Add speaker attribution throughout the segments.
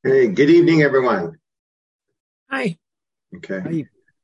Speaker 1: Hey, good evening, everyone.
Speaker 2: Hi.
Speaker 1: Okay.
Speaker 3: Hi.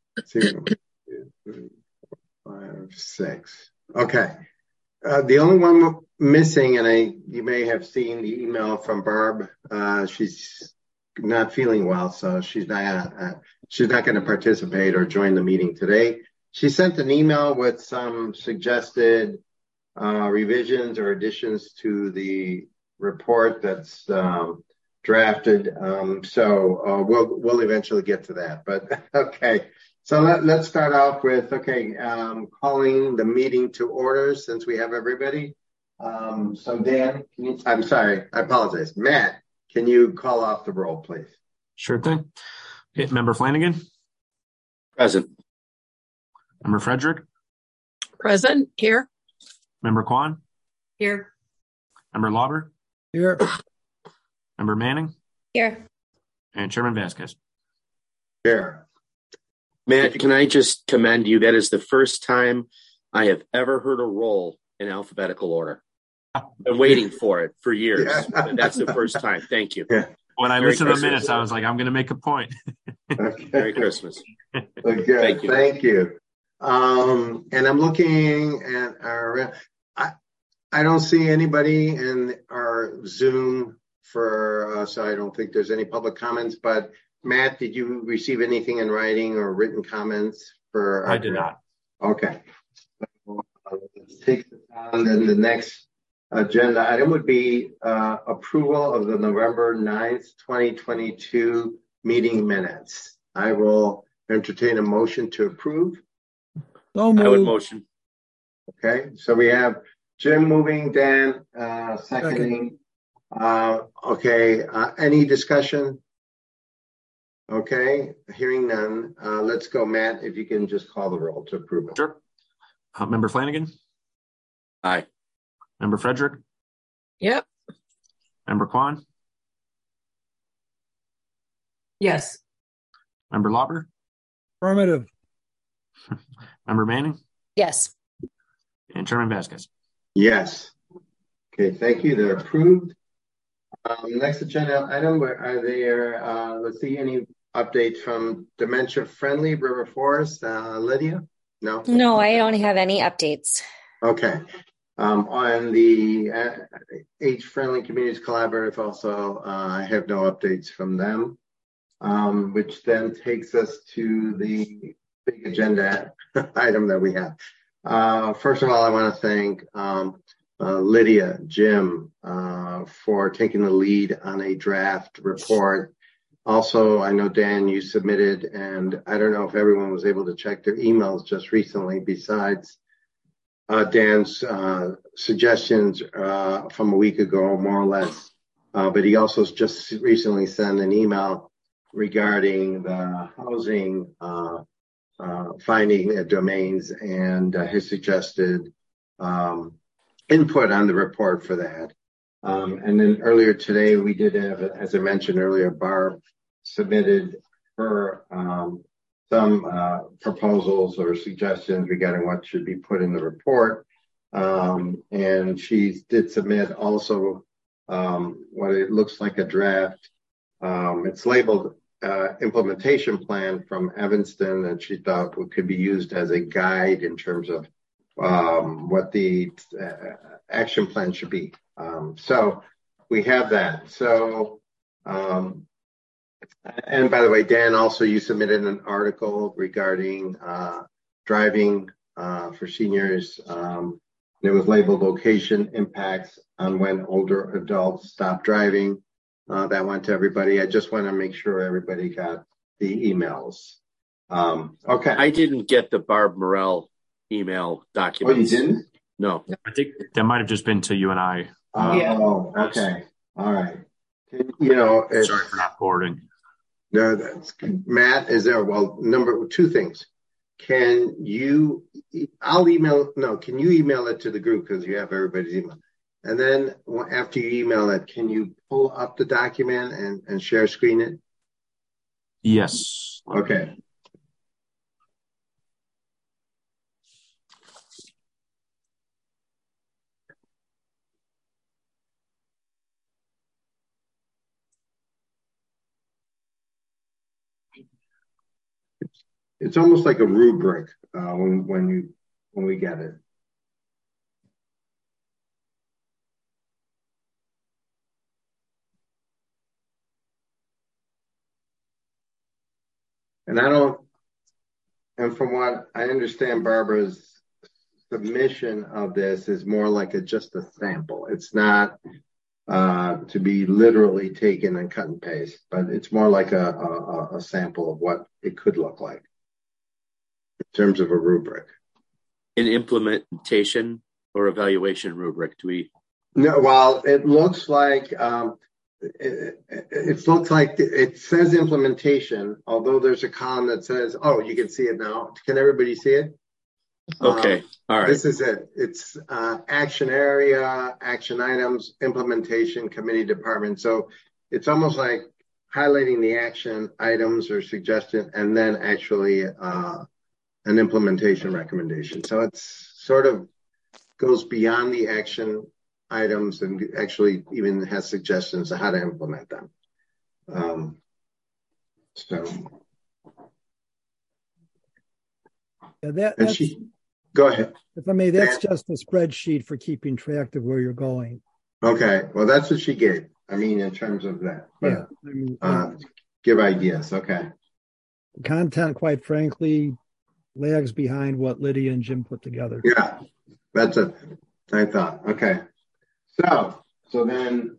Speaker 1: 6. Okay. The only one missing, and you may have seen the email from Barb. She's not feeling well, so she's not going to participate or join the meeting today. She sent an email with some suggested revisions or additions to the report that's drafted. So we'll eventually get to that. But okay. So let's start off with calling the meeting to order since we have everybody. So Dan, I'm sorry, I apologize. Matt, can you call off the roll, please?
Speaker 4: Sure thing. Okay, Member Flanagan.
Speaker 5: Present.
Speaker 4: Member Frederick.
Speaker 2: Present. Here.
Speaker 4: Member Kwan.
Speaker 2: Here.
Speaker 4: Member Lauber.
Speaker 3: Here.
Speaker 4: Member Manning.
Speaker 6: Here.
Speaker 4: And Chairman Vasquez.
Speaker 1: Here.
Speaker 5: Matt, can I just commend you? That is the first time I have ever heard a roll in alphabetical order. I've been waiting for it for years.
Speaker 1: Yeah.
Speaker 5: That's the first time. Thank you.
Speaker 1: Yeah.
Speaker 4: When I
Speaker 5: Merry
Speaker 4: listened to the
Speaker 5: Christmas.
Speaker 4: minutes, I was like, I'm going to make a point.
Speaker 1: Okay.
Speaker 5: Merry Christmas.
Speaker 1: Good. Thank you. And I'm looking at I don't see anybody in our Zoom so I don't think there's any public comments, but Matt, did you receive anything in writing or written comments for?
Speaker 4: I did not.
Speaker 1: Okay. Let's take this on. Then the next agenda item would be approval of the November 9th, 2022 meeting minutes. I will entertain a motion to approve.
Speaker 3: So moved.
Speaker 5: I would motion.
Speaker 1: Okay, so we have Jim moving, Dan seconding. Any discussion? Okay, hearing none. Let's go, Matt, if you can just call the roll to approve it.
Speaker 4: Sure. Member Flanagan.
Speaker 5: Aye.
Speaker 4: Member Frederick.
Speaker 2: Yep.
Speaker 4: Member Kwan.
Speaker 2: Yes.
Speaker 4: Member Lauber.
Speaker 3: Affirmative.
Speaker 4: Member Manning.
Speaker 6: Yes.
Speaker 4: And Chairman Vasquez.
Speaker 1: Yes. Okay, thank you. They're approved. Next agenda item, are there, let's see, any updates from Dementia Friendly River Forest? Lydia? No?
Speaker 6: No, I don't have any updates.
Speaker 1: Okay. On the Age Friendly Communities Collaborative also, I have no updates from them, which then takes us to the big agenda item that we have. First of all, I want to thank Lydia, Jim, for taking the lead on a draft report. Also, I know, Dan, you submitted, and I don't know if everyone was able to check their emails just recently besides Dan's suggestions from a week ago, more or less. But he also just recently sent an email regarding the housing finding domains and his suggested input on the report for that. And then earlier today, we did have, as I mentioned earlier, Barb submitted her some proposals or suggestions regarding what should be put in the report. And she did submit also what it looks like a draft. It's labeled implementation plan from Evanston, and she thought it could be used as a guide in terms of what the action plan should be. So we have that. So, and by the way, Dan, also you submitted an article regarding driving for seniors. It was labeled location impacts on when older adults stop driving. That went to everybody. I just want to make sure everybody got the emails. Okay.
Speaker 5: I didn't get the Barb Morell email documents.
Speaker 1: Oh, you didn't?
Speaker 5: No.
Speaker 4: I think that might have just been to you and I.
Speaker 1: Okay. All right.
Speaker 4: Sorry for not forwarding.
Speaker 1: No, that's Matt. Is there? Well, two things. Can you email it to the group because you have everybody's email? And then after you email it, can you pull up the document and share screen it?
Speaker 4: Yes.
Speaker 1: Okay. it's almost like a rubric when we get it. And from what I understand, Barbara's submission of this is more like just a sample. It's not to be literally taken and cut and paste, but it's more like a sample of what it could look like in terms of a rubric.
Speaker 5: An implementation or evaluation rubric, do we?
Speaker 1: No, well, it looks like it looks like it says implementation, although there's a column that says, "Oh, you can see it now." Can everybody see it?
Speaker 5: Okay, all right.
Speaker 1: This is it. It's action area, action items, implementation, committee, department. So it's almost like highlighting the action items or suggestion, and then actually an implementation recommendation. So it's sort of goes beyond the action items and actually even has suggestions of how to implement them. Go ahead.
Speaker 3: If I may, that's just a spreadsheet for keeping track of where you're going.
Speaker 1: Okay. Well, that's what she gave. I mean, in terms of that.
Speaker 3: Yeah.
Speaker 1: Give ideas. Okay.
Speaker 3: The content, quite frankly, lags behind what Lydia and Jim put together.
Speaker 1: Yeah. That's it. I thought. Okay. So then,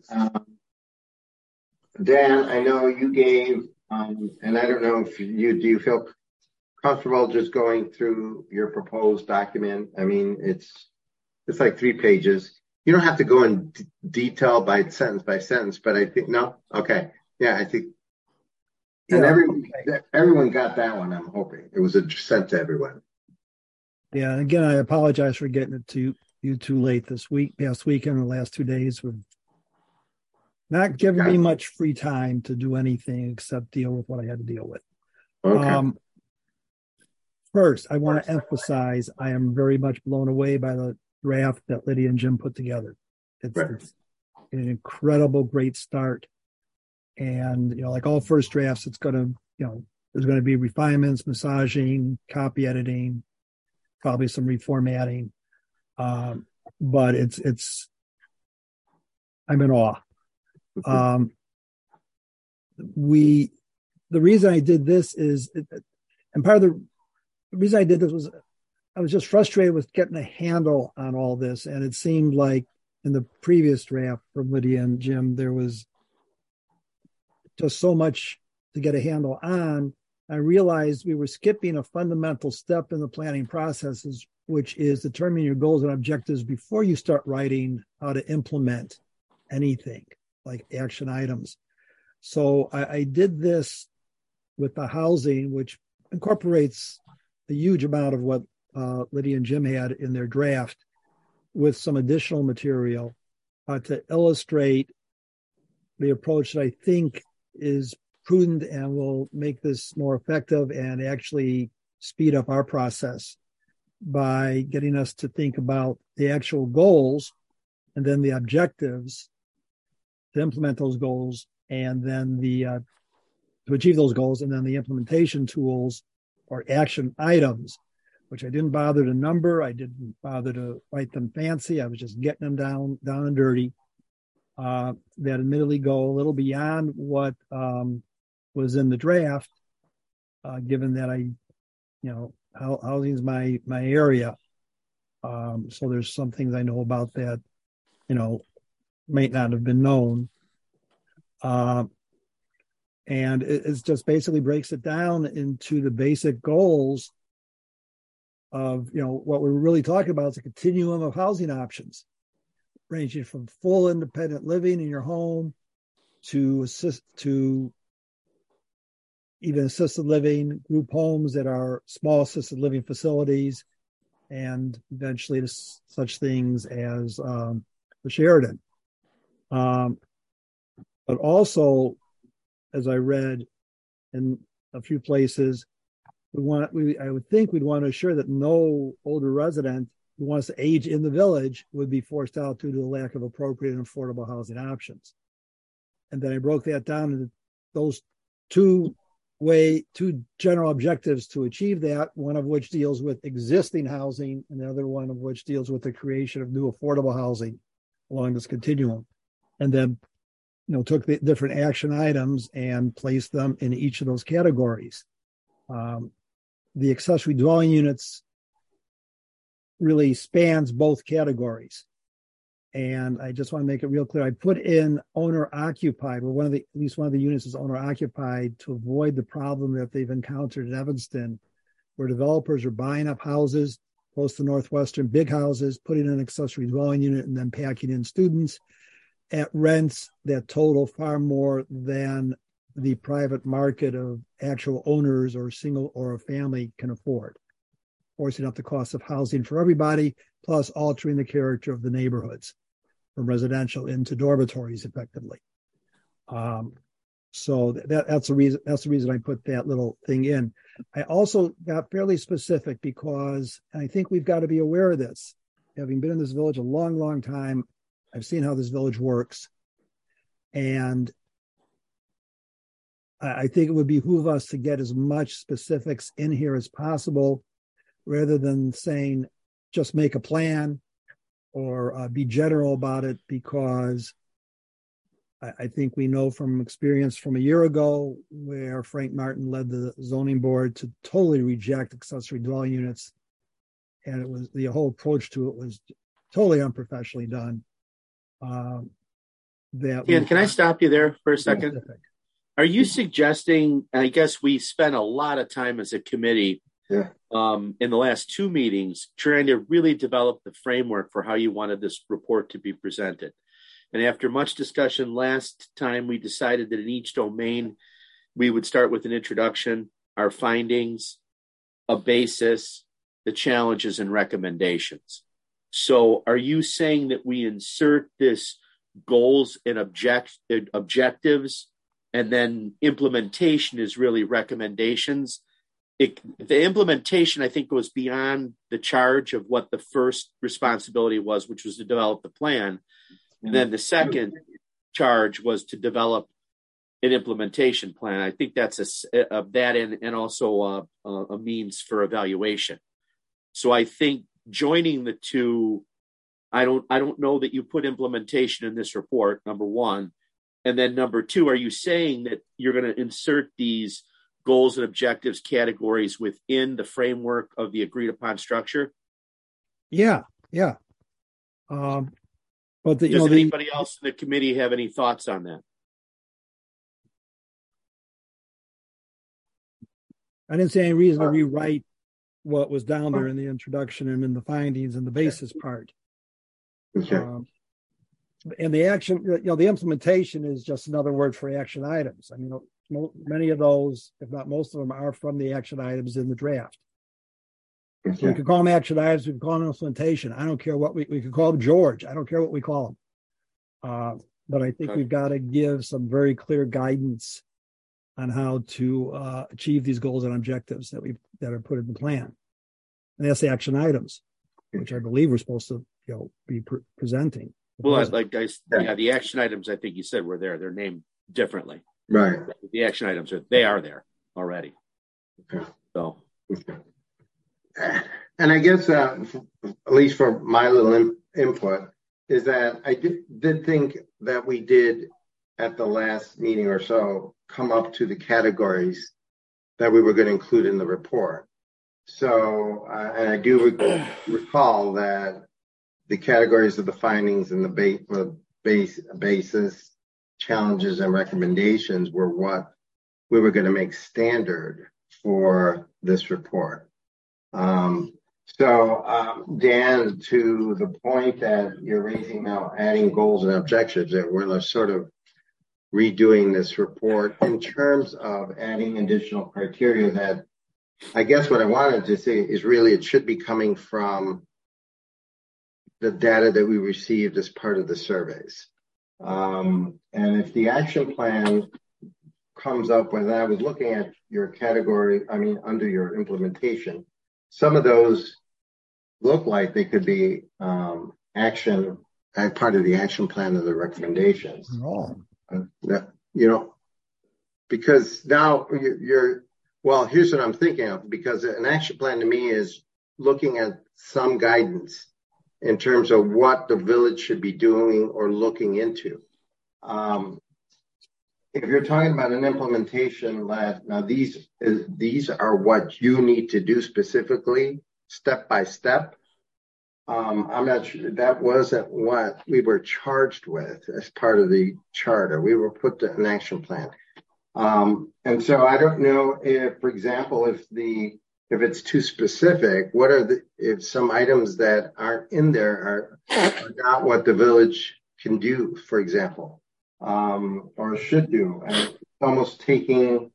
Speaker 1: Dan, I know you gave, and I don't know if do you feel comfortable just going through your proposed document? I mean, it's like 3 pages. You don't have to go in detail by sentence, but I think, no? Okay. Yeah, I think, and everyone got that one, I'm hoping. It was sent to everyone.
Speaker 3: Yeah, and again, I apologize for getting it to you too late this past weekend, the last 2 days with not giving me much free time to do anything except deal with what I had to deal with.
Speaker 1: Okay.
Speaker 3: First, I want to emphasize I am very much blown away by the draft that Lydia and Jim put together. It's an incredible, great start. And, like all first drafts, it's going to, there's going to be refinements, massaging, copy editing, probably some reformatting. But I'm in awe. The reason I did this is, and part of the reason I did this was I was just frustrated with getting a handle on all this. And it seemed like in the previous draft from Lydia and Jim, there was just so much to get a handle on. I realized we were skipping a fundamental step in the planning processes, which is determining your goals and objectives before you start writing how to implement anything like action items. So I did this with the housing, which incorporates a huge amount of what Lydia and Jim had in their draft, with some additional material to illustrate the approach that I think is prudent and will make this more effective and actually speed up our process by getting us to think about the actual goals and then the objectives to implement those goals, and then to achieve those goals, and then the implementation tools or action items, which I didn't bother to number. I didn't bother to write them fancy. I was just getting them down and dirty. That admittedly go a little beyond what was in the draft, given that housing is my area. So there's some things I know about that, might not have been known. And it just basically breaks it down into the basic goals of, what we're really talking about is a continuum of housing options, ranging from full independent living in your home to even assisted living, group homes that are small assisted living facilities, and eventually to such things as the Sheridan. But also, as I read in a few places, I would think we'd want to assure that no older resident who wants to age in the village would be forced out due to the lack of appropriate and affordable housing options. And then I broke that down into those two two general objectives to achieve that, one of which deals with existing housing and the other one of which deals with the creation of new affordable housing along this continuum. And then, took the different action items and placed them in each of those categories. The accessory dwelling units really spans both categories. And I just want to make it real clear. I put in owner occupied, where at least one of the units is owner occupied, to avoid the problem that they've encountered in Evanston, where developers are buying up houses close to Northwestern, big houses, putting in an accessory dwelling unit and then packing in students at rents that total far more than the private market of actual owners or single or a family can afford, forcing up the cost of housing for everybody, plus altering the character of the neighborhoods from residential into dormitories effectively. So that's the reason. That's the reason I put that little thing in. I also got fairly specific because I think we've got to be aware of this. Having been in this village a long, long time, I've seen how this village works, and I think it would behoove us to get as much specifics in here as possible, rather than saying just make a plan or be general about it, because I think we know from experience from a year ago where Frank Martin led the zoning board to totally reject accessory dwelling units. And it was the whole approach to it was totally unprofessionally done.
Speaker 5: Can I stop you there for a second?
Speaker 3: Specific.
Speaker 5: Are you suggesting, and I guess we spent a lot of time as a committee in the last two meetings trying to really develop the framework for how you wanted this report to be presented. And after much discussion last time, we decided that in each domain, we would start with an introduction, our findings, a basis, the challenges and recommendations. So are you saying that we insert this goals and objectives, and then implementation is really recommendations? The implementation, I think, goes beyond the charge of what the first responsibility was, which was to develop the plan. And then the second charge was to develop an implementation plan. I think that's that and also a means for evaluation. So I think joining the two, I don't know that you put implementation in this report, number one. And then number two, are you saying that you're going to insert these goals and objectives categories within the framework of the agreed upon structure?
Speaker 3: Yeah. But
Speaker 5: does anybody else in the committee have any thoughts on that?
Speaker 3: I didn't see any reason to rewrite what was down there in the introduction and in the findings and the basis part.
Speaker 1: Okay.
Speaker 3: And the action, the implementation is just another word for action items. I mean, many of those, if not most of them, are from the action items in the draft.
Speaker 1: Okay.
Speaker 3: So we could call them action items, we could call them implementation. I don't care what we could call them George. I don't care what we call them. But I think we've got to give some very clear guidance on how to achieve these goals and objectives that are put in the plan. And that's the action items, which I believe we're supposed to be presenting.
Speaker 5: Well, the action items, I think you said were there. They're named differently.
Speaker 1: Right.
Speaker 5: The action items are there already.
Speaker 1: Okay.
Speaker 5: So.
Speaker 1: Okay. And I guess, at least for my little input, is that I did think that we did at the last meeting or so come up to the categories that we were going to include in the report. So, and I do recall that the categories of the findings and the basis, challenges, and recommendations were what we were going to make standard for this report. Dan, to the point that you're raising now, adding goals and objectives, that we're sort of redoing this report in terms of adding additional criteria, that I guess what I wanted to say is really it should be coming from the data that we received as part of the surveys. And if the action plan comes up, when I was looking at your category, under your implementation, some of those look like they could be action as part of the action plan of the recommendations. because now well, here's what I'm thinking of, because an action plan to me is looking at some guidance in terms of what the village should be doing or looking into. If you're talking about an implementation lab, now these are what you need to do specifically, step by step. I'm not sure that wasn't what we were charged with as part of the charter. We were put to an action plan. And so I don't know if, for example, if it's too specific, if some items that aren't in there are not what the village can do, for example, or should do, and it's almost taking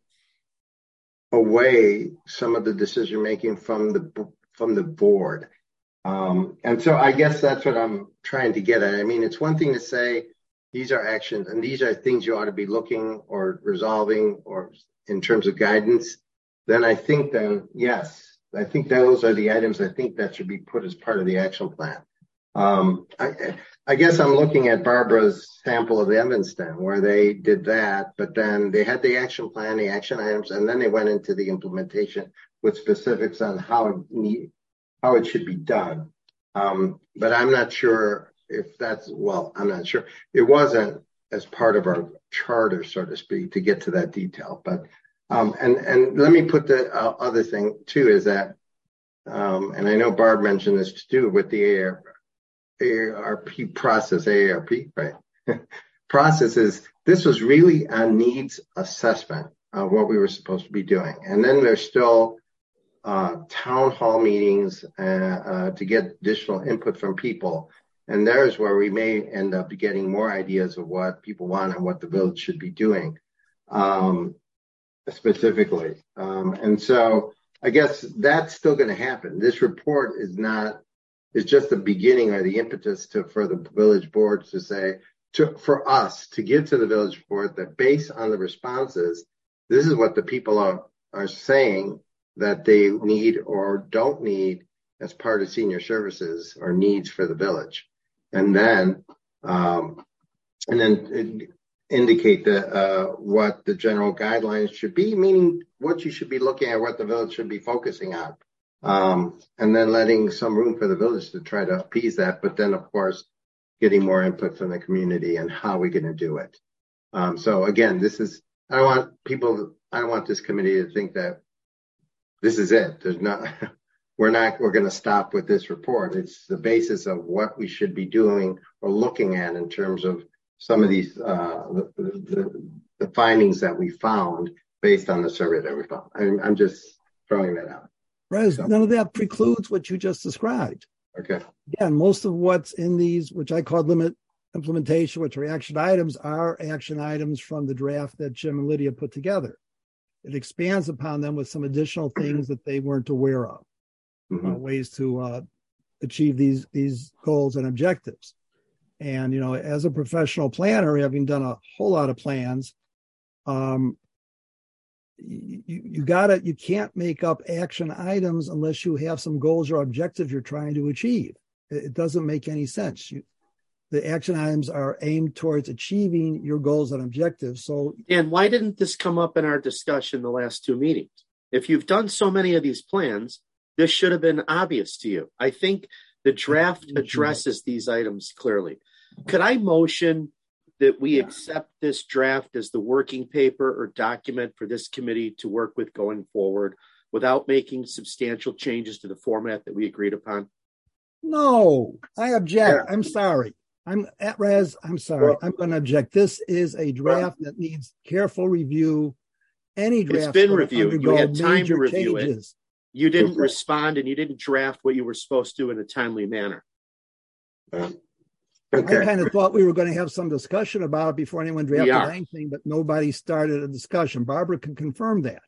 Speaker 1: away some of the decision making from the board. And so I guess that's what I'm trying to get at. I mean, it's one thing to say these are actions and these are things you ought to be looking or resolving or in terms of guidance. Then I think yes, I think those are the items I think that should be put as part of the action plan. I guess I'm looking at Barbara's sample of Evanston where they did that, but then they had the action plan, the action items, and then they went into the implementation with specifics on how it should be done. But I'm not sure if I'm not sure. It wasn't as part of our charter, so to speak, to get to that detail. But and let me put the other thing too is that, and I know Barb mentioned this too with the AARP process, AARP, right? Processes. This was really a needs assessment of what we were supposed to be doing, and then there's still town hall meetings to get additional input from people. And there's where we may end up getting more ideas of what people want and what the village should be doing specifically. And so I guess that's still going to happen. This report is just the beginning or the impetus for the village boards to say, for us to give to the village board that based on the responses, this is what the people are saying that they need or don't need as part of senior services or needs for the village. And then indicate what the general guidelines should be, meaning what you should be looking at, what the village should be focusing on. And then letting some room for the village to try to appease that, but then of course, getting more input from the community and how we're going to do it. So again, I don't want this committee to think that this is it. We're going to stop with this report. It's the basis of what we should be doing or looking at in terms of some of these, the findings that we found based on the survey that we found. I'm just throwing that out.
Speaker 3: Rez, none of that precludes what you just described.
Speaker 1: Okay.
Speaker 3: Again, most of what's in these, which I call limit implementation, which are action items, are action items from the draft that Jim and Lydia put together. It expands upon them with some additional things that they weren't aware of, ways to achieve these goals and objectives. And, as a professional planner, having done a whole lot of plans, you can't make up action items unless you have some goals or objectives you're trying to achieve. It doesn't make any sense. The action items are aimed towards achieving your goals and objectives. So,
Speaker 5: and why didn't this come up in our discussion the last two meetings? If you've done so many of these plans, this should have been obvious to you. I think the draft addresses these items clearly. Could I motion that we accept this draft as the working paper or document for this committee to work with going forward without making substantial changes to the format that we agreed upon?
Speaker 3: No, I object. I'm sorry. I'm sorry. Well, I'm going to object. This is a draft that needs careful review. Any draft.
Speaker 5: It's been reviewed. You had time to review it. You didn't respond and you didn't draft what you were supposed to in a timely manner.
Speaker 3: Okay. I kind of thought we were going to have some discussion about it before anyone drafted anything, but nobody started a discussion. Barbara can confirm that.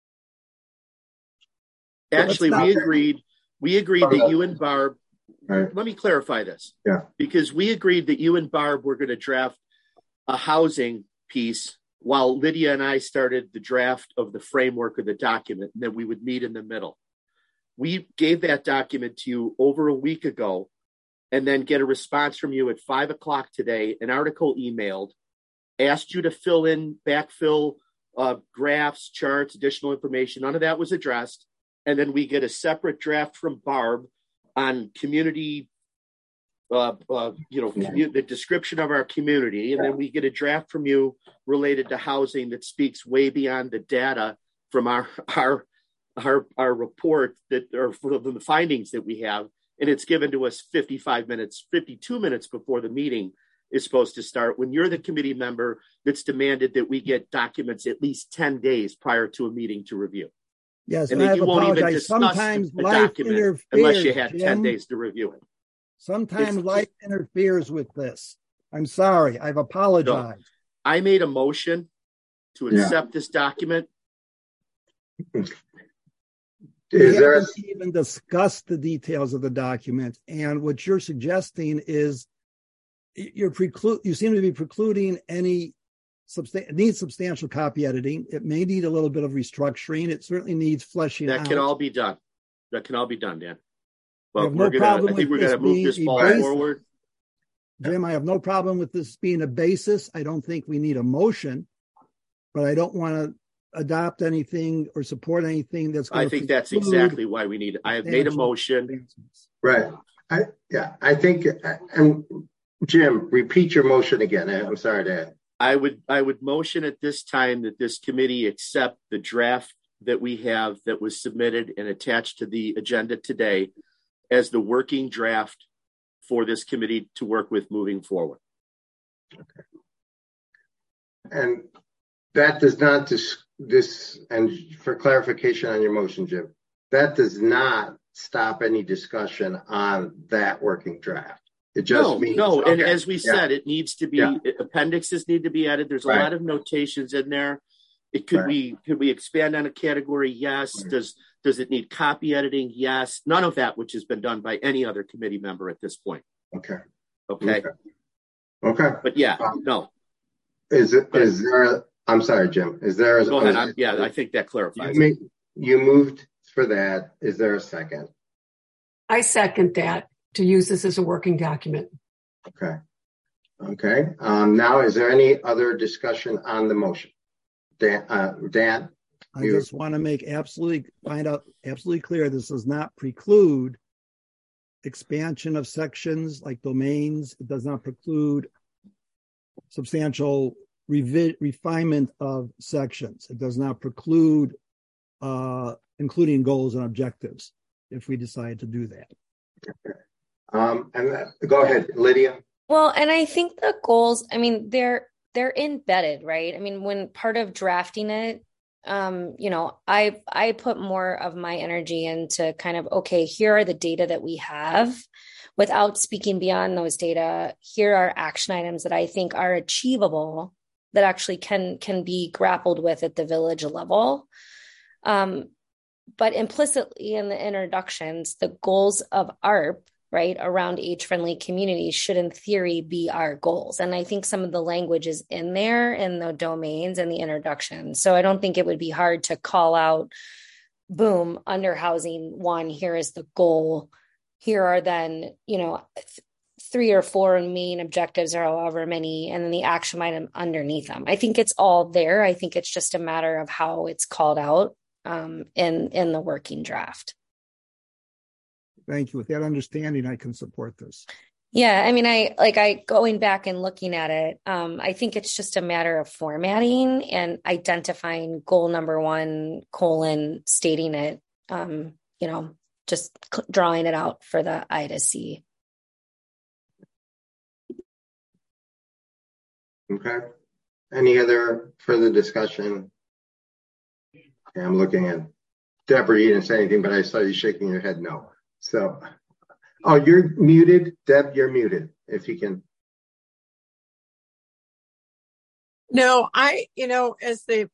Speaker 5: Actually, we agreed that you and Barb, let me clarify this.
Speaker 1: Yeah.
Speaker 5: Because we agreed that you and Barb were going to draft a housing piece while Lydia and I started the draft of the framework of the document, and then we would meet in the middle. We gave that document to you over a week ago, and then get a response from you at 5:00 today, an article emailed, asked you to backfill graphs, charts, additional information. None of that was addressed. And then we get a separate draft from Barb on community, the description of our community. And then we get a draft from you related to housing that speaks way beyond the data from our report or from the findings that we have. And it's given to us 52 minutes before the meeting is supposed to start, when you're the committee member that's demanded that we get documents at least 10 days prior to a meeting to review.
Speaker 3: Yes,
Speaker 5: and then you won't even discuss
Speaker 3: sometimes
Speaker 5: the
Speaker 3: life
Speaker 5: document
Speaker 3: interferes,
Speaker 5: unless you had
Speaker 3: Jim.
Speaker 5: 10 days to review it.
Speaker 3: Sometimes life interferes with this. I'm sorry. I've apologized.
Speaker 5: No, I made a motion to accept this document.
Speaker 3: We haven't even discussed the details of the document, and what you're suggesting is you seem to be precluding any substantial copy editing. It may need a little bit of restructuring. It certainly needs fleshing out.
Speaker 5: That can all be done. Dan.
Speaker 3: Well,
Speaker 5: I think we're going to move this ball forward.
Speaker 3: Jim, I have no problem with this being a basis. I don't think we need a motion, but I don't want to adopt anything or support anything that's going
Speaker 5: I think that's exactly why we need it. I have made a motion.
Speaker 1: Right. I think, and Jim, repeat your motion again. I'm sorry, Dad.
Speaker 5: I would motion at this time that this committee accept the draft that we have that was submitted and attached to the agenda today as the working draft for this committee to work with moving forward.
Speaker 1: Okay. And that does not and for clarification on your motion, Jim, that does not stop any discussion on that working draft. It just means
Speaker 5: okay. And as we said, it needs to be appendixes need to be added. There's a lot of notations in there. Could we expand on a category? Yes. Does it need copy editing? Yes. None of that which has been done by any other committee member at this point.
Speaker 1: Okay.
Speaker 5: But no.
Speaker 1: Is there I'm sorry, Jim. Is there
Speaker 5: go ahead. I think that clarifies.
Speaker 1: You moved for that. Is there a second?
Speaker 2: I second that, to use this as a working document.
Speaker 1: Okay. Now, is there any other discussion on the motion? Dan?
Speaker 3: I just want to make absolutely clear, this does not preclude expansion of sections like domains. It does not preclude substantial refinement of sections. It does not preclude including goals and objectives if we decide to do that.
Speaker 1: Go ahead, Lydia.
Speaker 6: Well, and I think the goals, they're embedded, right? When part of drafting it, I put more of my energy into kind of, okay, here are the data that we have. Without speaking beyond those data, here are action items that I think are achievable that actually can be grappled with at the village level. But implicitly in the introductions, the goals of ARP, right, around age-friendly communities should in theory be our goals. And I think some of the language is in there in the domains and the introduction. So I don't think it would be hard to call out, boom, under housing one, here is the goal. Here are then, 3 or 4 main objectives or however many, and then the action item underneath them. I think it's all there. I think it's just a matter of how it's called out in the working draft.
Speaker 3: Thank you. With that understanding, I can support this.
Speaker 6: Yeah, I going back and looking at it, I think it's just a matter of formatting and identifying goal number 1, stating it, just drawing it out for the eye to see.
Speaker 1: Okay. Any other further discussion? Okay, I'm looking at Deborah. You didn't say anything, but I saw you shaking your head no. So, you're muted. Deb, you're muted. If you can.
Speaker 2: No, as the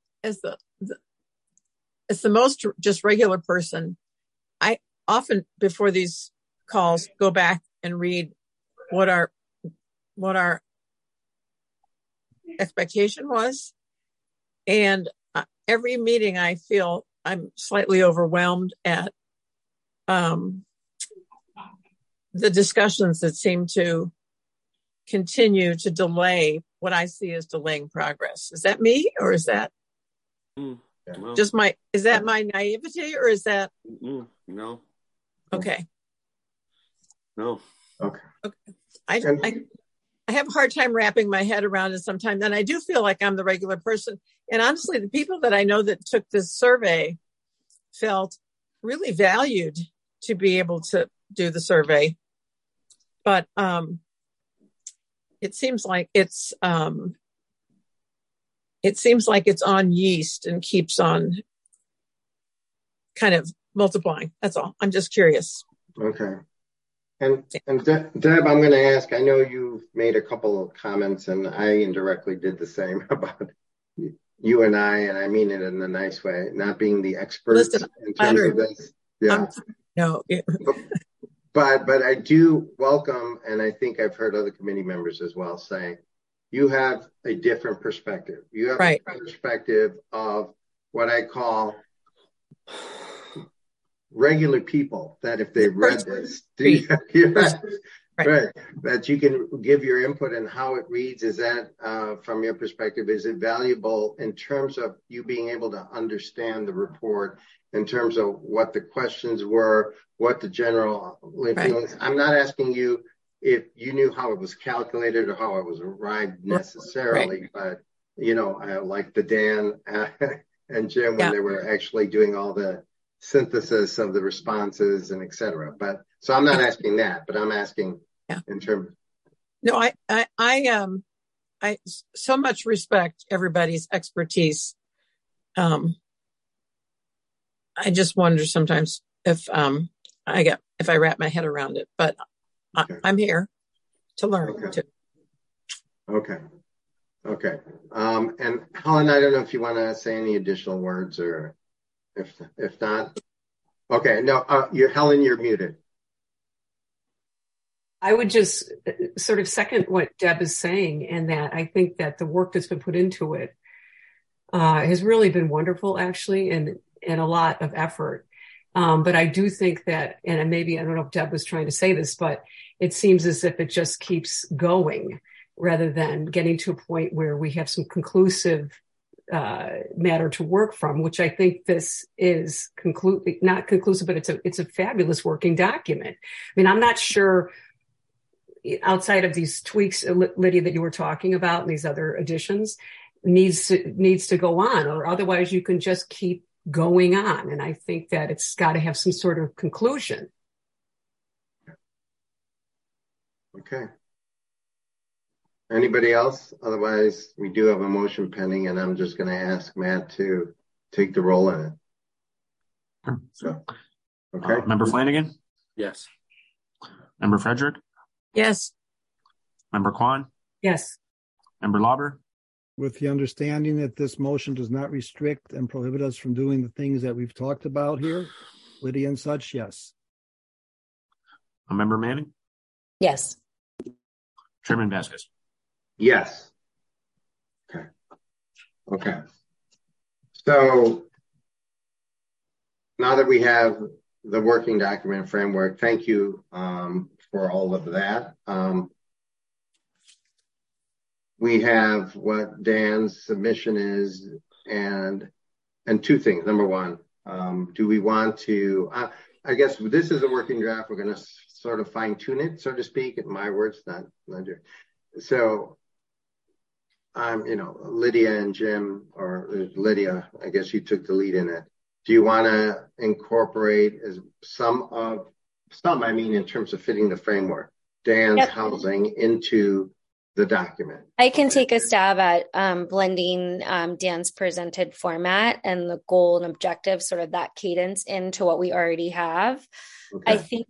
Speaker 2: most just regular person, I often before these calls go back and read what our expectation was, and every meeting I feel I'm slightly overwhelmed at the discussions that seem to continue to delay what I see as delaying progress. Is that me or is that
Speaker 5: Well,
Speaker 2: Just is that my naivety or is that?
Speaker 5: No.
Speaker 2: Okay.
Speaker 5: No.
Speaker 1: Okay.
Speaker 2: I have a hard time wrapping my head around it sometimes. And I do feel like I'm the regular person. And honestly, the people that I know that took this survey felt really valued to be able to do the survey. But it seems like it's on yeast and keeps on kind of multiplying. That's all. I'm just curious.
Speaker 1: Okay. And Deb, I'm going to ask, I know you've made a couple of comments and I indirectly did the same about you and I mean it in a nice way, not being the experts in terms of this. Yeah.
Speaker 2: No.
Speaker 1: But I do welcome, and I think I've heard other committee members as well say, you have a different perspective. You have a perspective of what I call regular people, that if they read this, right, that you can give your input and how it reads. Is that, from your perspective, is it valuable in terms of you being able to understand the report, in terms of what the questions were, what the general feelings? I'm not asking you if you knew how it was calculated or how it was arrived necessarily, but, like the Dan and Jim, when they were actually doing all the synthesis of the responses and et cetera. But so I'm not asking that, but I'm asking in terms.
Speaker 2: No, I so much respect everybody's expertise. I just wonder sometimes if I wrap my head around it, but I'm here to learn.
Speaker 1: Okay. And Helen, I don't know if you want to say any additional words, or if not. Okay, no, Helen, you're muted.
Speaker 7: I would just sort of second what Deb is saying, and that I think that the work that's been put into it has really been wonderful, actually, and a lot of effort. But I do think that, and maybe, I don't know if Deb was trying to say this, but it seems as if it just keeps going rather than getting to a point where we have some conclusive matter to work from, which I think this is not conclusive, but it's a fabulous working document. I mean, I'm not sure, outside of these tweaks, Lydia, that you were talking about, and these other additions, needs to go on, or otherwise you can just keep going on. And I think that it's got to have some sort of conclusion.
Speaker 1: Okay. Anybody else? Otherwise, we do have a motion pending, and I'm just going to ask Matt to take the role in it. So, okay.
Speaker 4: Member Flanagan?
Speaker 5: Yes.
Speaker 4: Member Frederick?
Speaker 2: Yes.
Speaker 4: Member Kwan?
Speaker 7: Yes.
Speaker 4: Member Lauber?
Speaker 3: With the understanding that this motion does not restrict and prohibit us from doing the things that we've talked about here, Lydia and such, yes.
Speaker 4: Member Manning?
Speaker 6: Yes.
Speaker 4: Chairman Vasquez?
Speaker 1: Yes. Okay. So now that we have the working document framework, thank you for all of that. We have what Dan's submission is, and two things. Number one, do we want to, I guess this is a working draft. We're going to sort of fine tune it, so to speak, in my words, not yours. So Lydia and Jim, or Lydia, I guess you took the lead in it. Do you want to incorporate in terms of fitting the framework, Dan's housing into the document?
Speaker 6: I can take a stab at blending Dan's presented format and the goal and objective, sort of that cadence, into what we already have. Okay. I think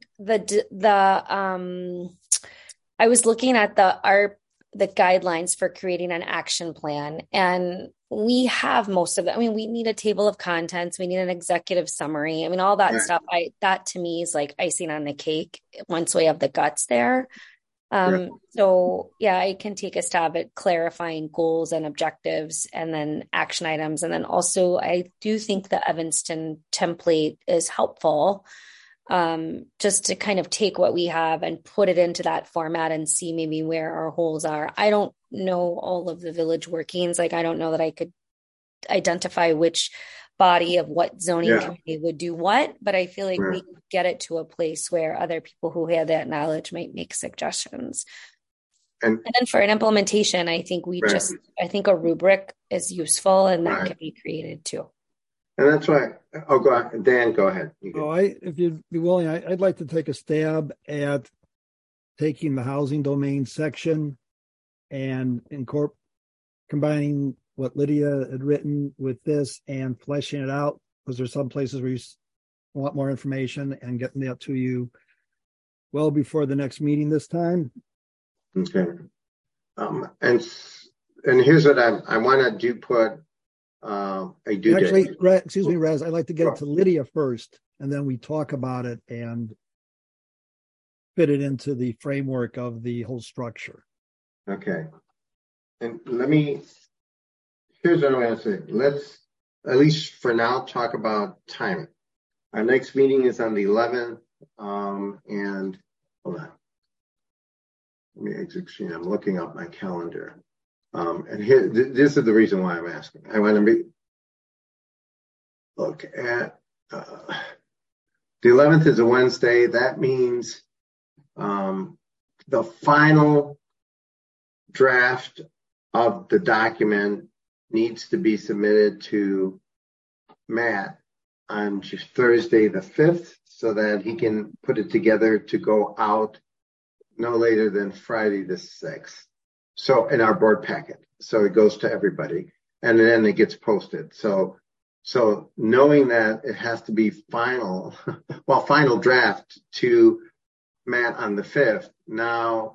Speaker 6: I was looking at the guidelines for creating an action plan, and we have most of that. I mean, we need a table of contents. We need an executive summary. I mean, all that stuff, that to me is like icing on the cake once we have the guts there. So I can take a stab at clarifying goals and objectives, and then action items. And then also, I do think the Evanston template is helpful, just to kind of take what we have and put it into that format and see maybe where our holes are. I don't know all of the village workings. Like, I don't know that identify which body of what zoning committee would do what, but I feel like we get it to a place where other people who have that knowledge might make suggestions. And then for an implementation, I think I think a rubric is useful, and that can be created too.
Speaker 1: And that's why, go on. Dan, go ahead.
Speaker 3: If you'd be willing, I'd like to take a stab at taking the housing domain section and combining what Lydia had written with this and fleshing it out, because there's some places where you want more information, and getting that to you well before the next meeting this time.
Speaker 1: Okay. And here's what I want to do, put a due date.
Speaker 3: Excuse me, Rez, I'd like to get it to Lydia first, and then we talk about it and fit it into the framework of the whole structure.
Speaker 1: Okay. And here's what I'm going to say. Let's, at least for now, talk about timing. Our next meeting is on the 11th. And hold on. I'm looking up my calendar. And here, this is the reason why I'm asking. I want to look at the 11th is a Wednesday. That means the final draft of the document needs to be submitted to Matt on Thursday the 5th, so that he can put it together to go out no later than Friday the 6th. So in our board packet. So it goes to everybody, and then it gets posted. So knowing that it has to be final draft to Matt on the 5th, now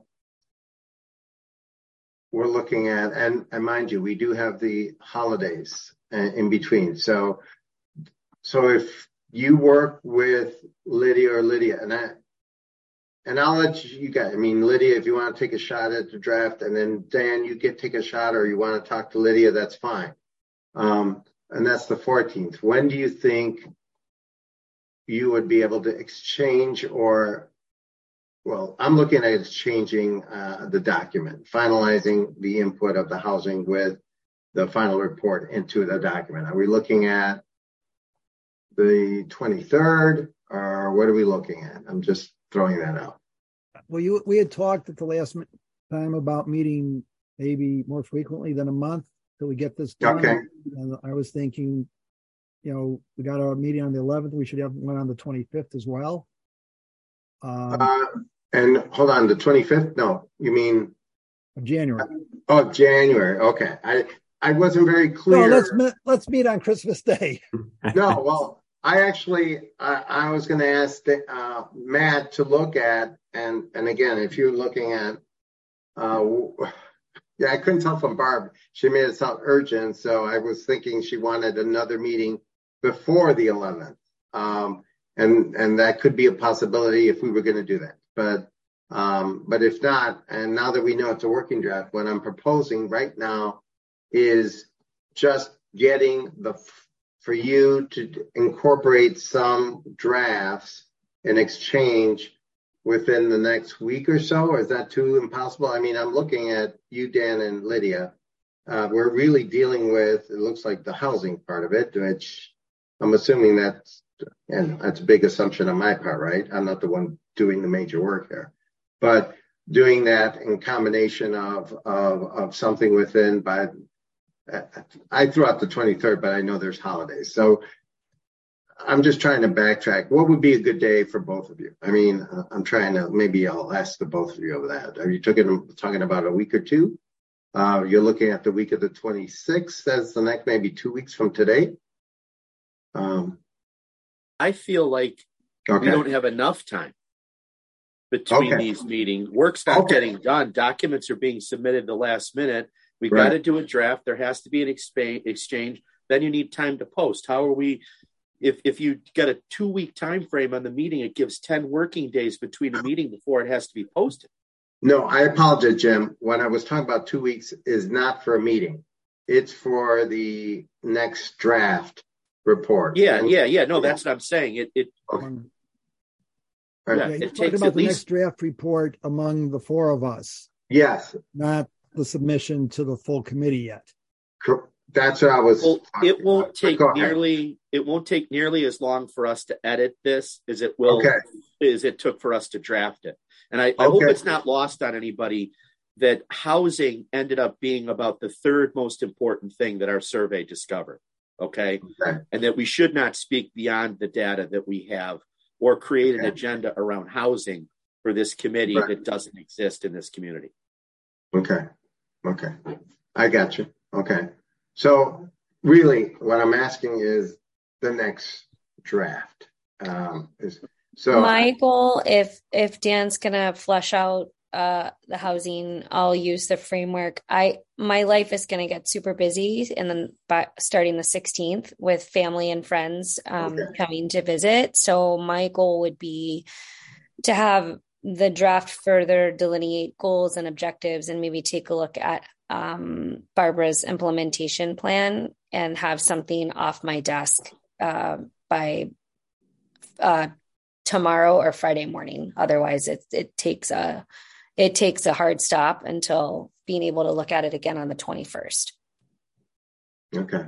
Speaker 1: we're looking at, and mind you, we do have the holidays in between. So if you work with Lydia, and I'll let you guys, Lydia, if you want to take a shot at the draft, and then Dan, you take a shot, or you want to talk to Lydia, that's fine. And that's the 14th. When do you think you would be able to exchange, I'm looking at exchanging the document, finalizing the input of the housing with the final report into the document. Are we looking at the 23rd, or what are we looking at? I'm just throwing that out.
Speaker 3: Well, we had talked at the last time about meeting maybe more frequently than a month till we get this done.
Speaker 1: Okay.
Speaker 3: And I was thinking, we got our meeting on the 11th. We should have one on the 25th as well.
Speaker 1: And hold on, the 25th? No, you mean
Speaker 3: January?
Speaker 1: Oh, January. Okay. I wasn't very clear.
Speaker 3: No, let's meet on Christmas Day.
Speaker 1: No, well, I was going to ask Matt to look at, and again, if you're looking at, I couldn't tell from Barb. She made it sound urgent, so I was thinking she wanted another meeting before the 11th, and that could be a possibility if we were going to do that. But if not, and now that we know it's a working draft, what I'm proposing right now is just getting for you to incorporate some drafts in exchange within the next week or so, or is that too impossible? I'm looking at you, Dan, and Lydia. We're really dealing with, it looks like, the housing part of it, which I'm assuming that's a big assumption on my part, right? I'm not the one doing the major work here. But doing that in combination of something within I threw out the 23rd, but I know there's holidays. So I'm just trying to backtrack. What would be a good day for both of you? I'm trying to, maybe I'll ask the both of you over that. Are you talking about a week or two? You're looking at the week of the 26th. That's the next, maybe 2 weeks from today.
Speaker 5: I feel like we don't have enough time between these meetings. Work's not getting done. Documents are being submitted the last minute. We got to do a draft. There has to be an exchange. Then you need time to post. How are we? If you get a 2-week time frame on the meeting, it gives 10 working days between a meeting before it has to be posted.
Speaker 1: No, I apologize, Jim. When I was talking about 2 weeks, is not for a meeting. It's for the next draft report.
Speaker 5: Yeah. No, that's what I'm saying. It takes
Speaker 3: about the next draft report among the four of us.
Speaker 1: Yes.
Speaker 3: Not the submission to the full committee yet.
Speaker 1: That's what I was.
Speaker 5: Well, it won't
Speaker 1: about.
Speaker 5: take
Speaker 1: Go ahead.
Speaker 5: nearly as long for us to edit this as it will as it took for us to draft it. And I hope it's not lost on anybody that housing ended up being about the third most important thing that our survey discovered. Okay. And that we should not speak beyond the data that we have or create an agenda around housing for this committee that doesn't exist in this community. Okay. I got you. Okay. So really what I'm asking is the next draft.
Speaker 6: My goal, if Dan's going to flesh out the housing, I'll use the framework. My life is going to get super busy, and then starting the 16th with family and friends coming to visit. So my goal would be to have the draft further delineate goals and objectives, and maybe take a look at Barbara's implementation plan and have something off my desk by tomorrow or Friday morning. Otherwise, it takes a hard stop until being able to look at it again on the 21st. Okay.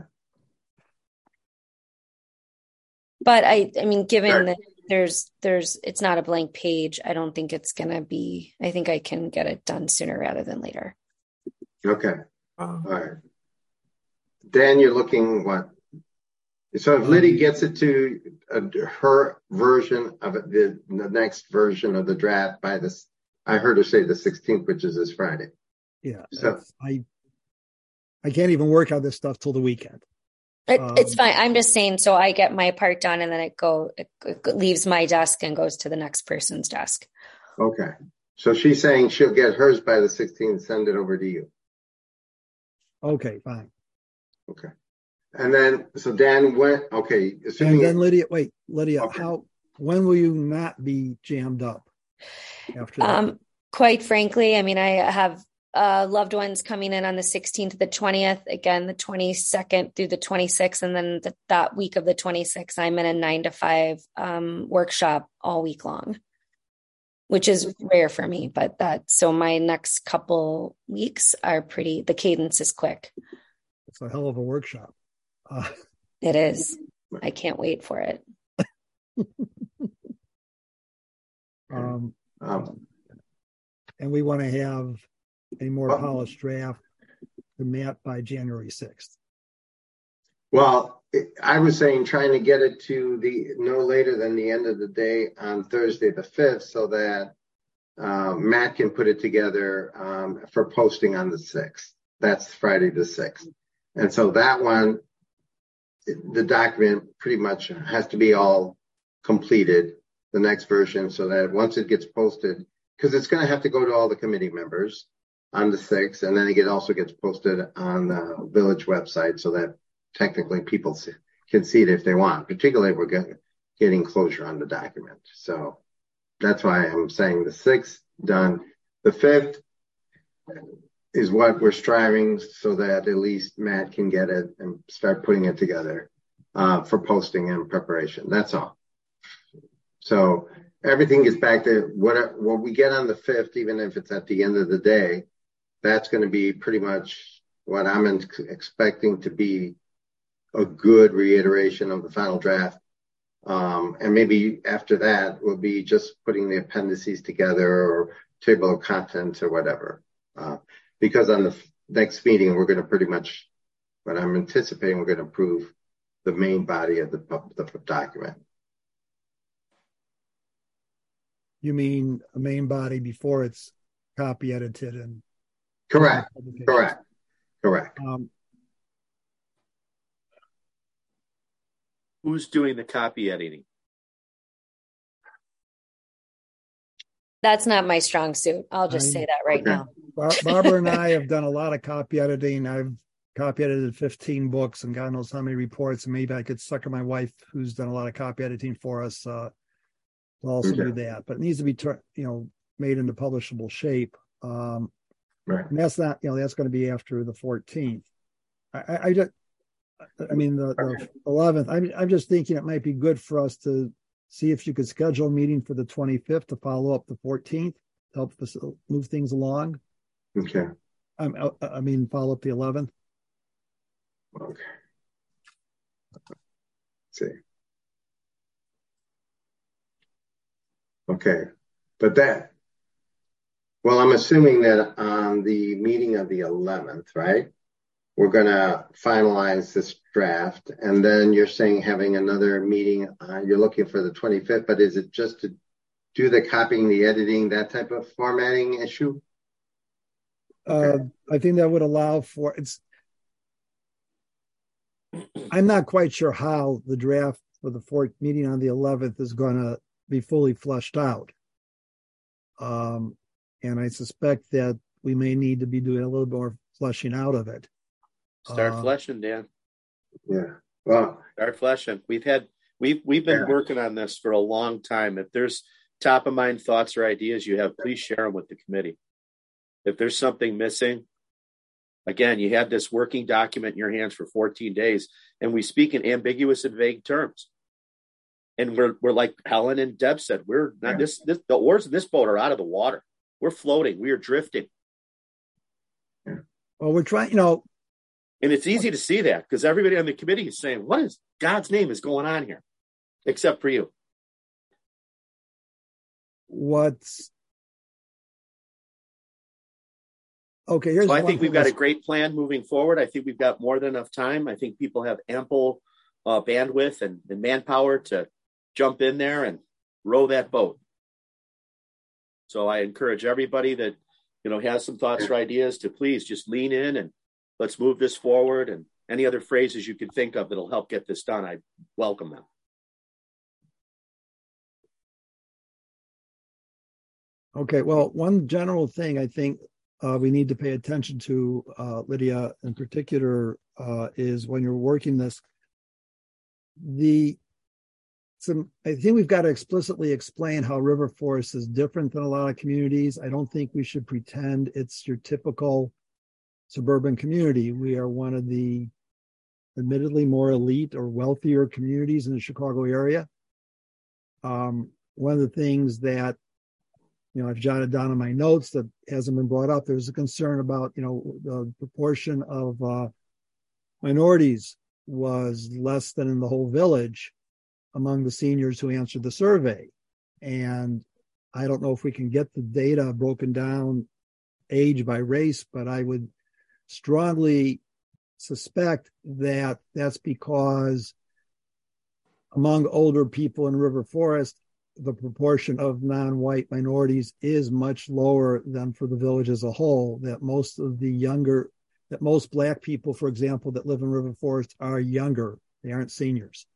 Speaker 6: But I mean, given that there's it's not a blank page, I don't think it's going to be, I think I can get it done sooner rather than later.
Speaker 1: Okay. All right. Dan, you're looking what? So if Liddy gets it to her version of it, the next version of the draft by this, I heard her say the 16th, which is this Friday.
Speaker 3: Yeah. So I can't even work on this stuff till the weekend.
Speaker 6: It's fine. I'm just saying, so I get my part done, and then it leaves my desk and goes to the next person's desk.
Speaker 1: Okay. So she's saying she'll get hers by the 16th, send it over to you.
Speaker 3: Okay, fine.
Speaker 1: Okay. And then, so Dan went, okay.
Speaker 3: And then Lydia, when will you not be jammed up after that?
Speaker 6: Quite frankly, I mean, I have loved ones coming in on the 16th, the 20th, again, the 22nd through the 26th. And then that week of the 26th, I'm in a 9 to 5 workshop all week long, which is rare for me, so my next couple weeks are the cadence is quick.
Speaker 3: It's a hell of a workshop.
Speaker 6: It is. I can't wait for it.
Speaker 3: And we want to have a more polished draft to Matt by January 6th.
Speaker 1: Well, I was saying trying to get it to no later than the end of the day on Thursday the 5th, so that Matt can put it together for posting on the 6th. That's Friday the 6th. And so that one, the document pretty much has to be all completed, the next version, so that once it gets posted, because it's going to have to go to all the committee members on the 6th, and then it also gets posted on the village website so that technically people can see it if they want, particularly if we're getting closure on the document. So that's why I'm saying the 6th done. The 5th is what we're striving so that at least Matt can get it and start putting it together for posting and preparation. That's all. So everything gets back to what we get on the 5th, even if it's at the end of the day. That's going to be pretty much what I'm expecting to be a good reiteration of the final draft. And maybe after that, we'll be just putting the appendices together or table of contents or whatever. Because on the next meeting, we're going to pretty much, what I'm anticipating, we're going to approve the main body of the document.
Speaker 3: You mean a main body before it's copy edited and
Speaker 1: correct.
Speaker 5: Who's doing the copy editing?
Speaker 6: That's not my strong suit. I'll just say that right now.
Speaker 3: Barbara and I have done a lot of copy editing. I've copy edited 15 books and God knows how many reports. And maybe I could sucker my wife, who's done a lot of copy editing for us, to also do that. But it needs to be, made into publishable shape. Right. And that's not, that's going to be after the 14th. The 11th. I'm just thinking it might be good for us to see if you could schedule a meeting for the 25th to follow up the 14th, to help us move things along.
Speaker 1: Okay.
Speaker 3: Follow up the 11th.
Speaker 1: Okay. Let's see. Okay. But well, I'm assuming that on the meeting of the 11th, right? We're going to finalize this draft. And then you're saying having another meeting, you're looking for the 25th, but is it just to do the copying, the editing, that type of formatting issue?
Speaker 3: Okay. I think that would allow for I'm not quite sure how the draft for the fourth meeting on the 11th is going to be fully fleshed out. And I suspect that we may need to be doing a little more fleshing out of it.
Speaker 5: Start fleshing, Dan.
Speaker 1: Yeah. Well,
Speaker 5: start fleshing. We've been working on this for a long time. If there's top of mind thoughts or ideas you have, please share them with the committee. If there's something missing, again, you had this working document in your hands for 14 days, and we speak in ambiguous and vague terms. And we're like Helen and Deb said, we're not the oars in this boat are out of the water. We're floating. We are drifting.
Speaker 3: Well, we're trying,
Speaker 5: and it's easy to see that because everybody on the committee is saying, what is God's name is going on here? Except for you.
Speaker 3: Okay,
Speaker 5: so I think we've got a great plan moving forward. I think we've got more than enough time. I think people have ample bandwidth and manpower to jump in there and row that boat. So I encourage everybody that, has some thoughts or ideas to please just lean in and let's move this forward. And any other phrases you can think of that'll help get this done, I welcome them.
Speaker 3: Okay, well, one general thing I think we need to pay attention to, Lydia, in particular, is when you're working this, I think we've got to explicitly explain how River Forest is different than a lot of communities. I don't think we should pretend it's your typical suburban community. We are one of the admittedly more elite or wealthier communities in the Chicago area. One of the things that I've jotted down in my notes that hasn't been brought up, there's a concern about, the proportion of minorities was less than in the whole village among the seniors who answered the survey. And I don't know if we can get the data broken down age by race, but I would strongly suspect that that's because among older people in River Forest, the proportion of non-white minorities is much lower than for the village as a whole, that most Black people, for example, that live in River Forest are younger. They aren't seniors.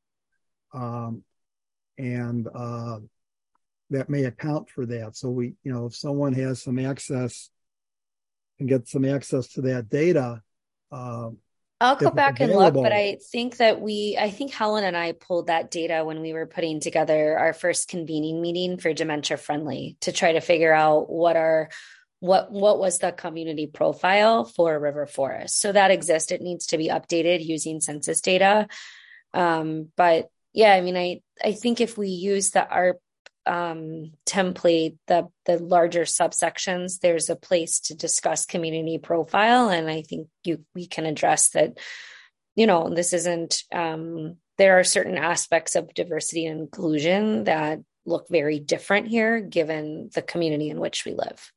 Speaker 3: That may account for that. So if someone has some access and get some access to that data,
Speaker 6: I'll go back and look, but I think Helen and I pulled that data when we were putting together our first convening meeting for Dementia Friendly to try to figure out what was the community profile for River Forest. So that exists. It needs to be updated using census data. But yeah, I think if we use the ARP template, the larger subsections, there's a place to discuss community profile. And I think we can address that, this isn't, there are certain aspects of diversity and inclusion that look very different here, given the community in which we live.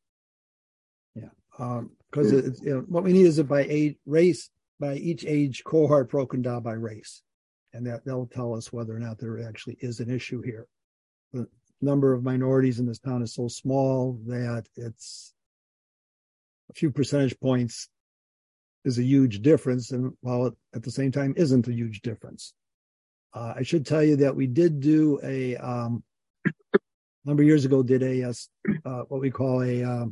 Speaker 3: Yeah. Because what we need is it by race, by each age cohort broken down by race. And that'll tell us whether or not there actually is an issue here. The number of minorities in this town is so small that it's a few percentage points is a huge difference, and while it at the same time isn't a huge difference. I should tell you that we did do a number of years ago did a what we call a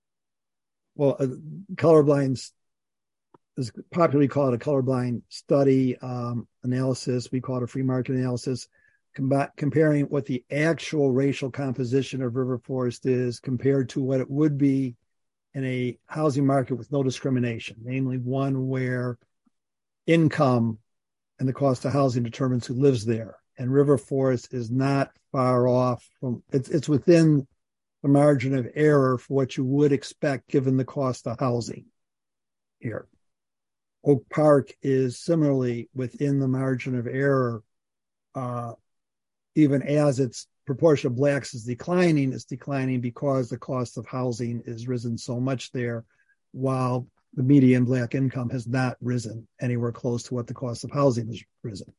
Speaker 3: colorblind, is popularly called a colorblind study analysis. We call it a free market analysis, comparing what the actual racial composition of River Forest is compared to what it would be in a housing market with no discrimination, namely one where income and the cost of housing determines who lives there. And River Forest is not far off from, it's within the margin of error for what you would expect given the cost of housing here. Oak Park is similarly within the margin of error, even as its proportion of blacks is declining. It's declining because the cost of housing is risen so much there, while the median black income has not risen anywhere close to what the cost of housing has risen.